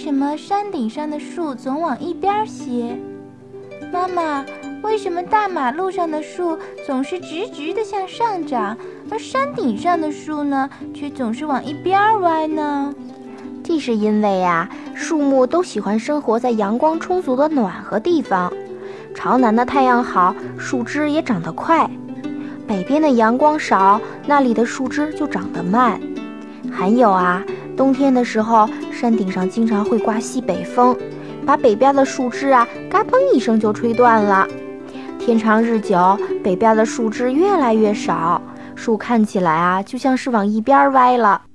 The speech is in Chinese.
什么山顶上的树总往一边斜？妈妈，为什么大马路上的树总是直直的向上长，而山顶上的树呢，却总是往一边歪呢？ 这是因为树木都喜欢生活在阳光充足的暖和地方。朝南的太阳好，树枝也长得快；北边的阳光少，那里的树枝就长得慢。还有冬天的时候，山顶上经常会刮西北风，把北边的树枝嘎嘣一声就吹断了。天长日久，北边的树枝越来越少，树看起来就像是往一边歪了。